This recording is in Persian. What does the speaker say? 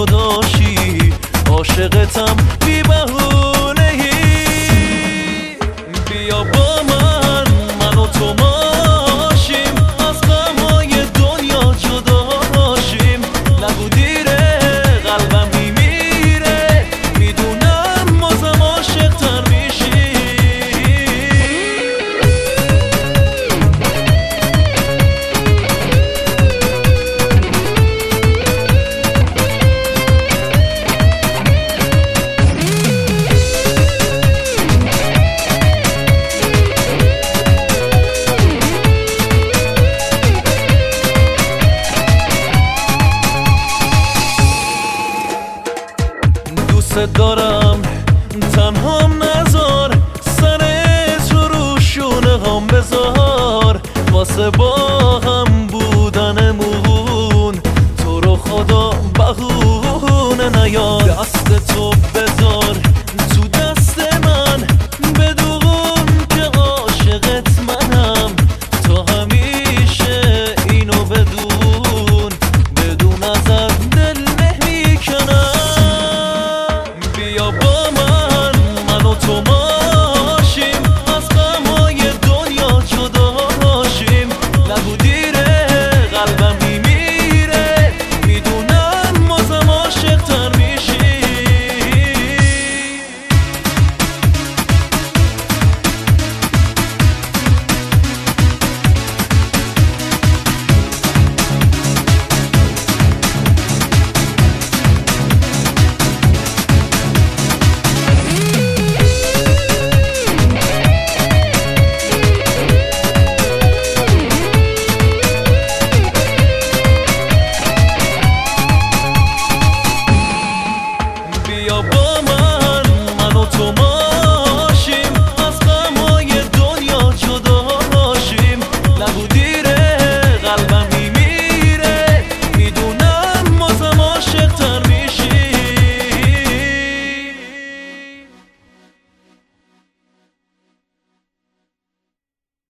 جداشی عاشقتم بی بهونه‌ای بیا با من و تو ماشیم از غمای دنیا جداشیم نگو دیره قلبم میمیره میدونم بازم عاشق‌تر میشی دوست دارم تنهام نذار سرت رو شونه هم بذار واسه با هم بودنمون تو رو خدا بهونه نیار دست تو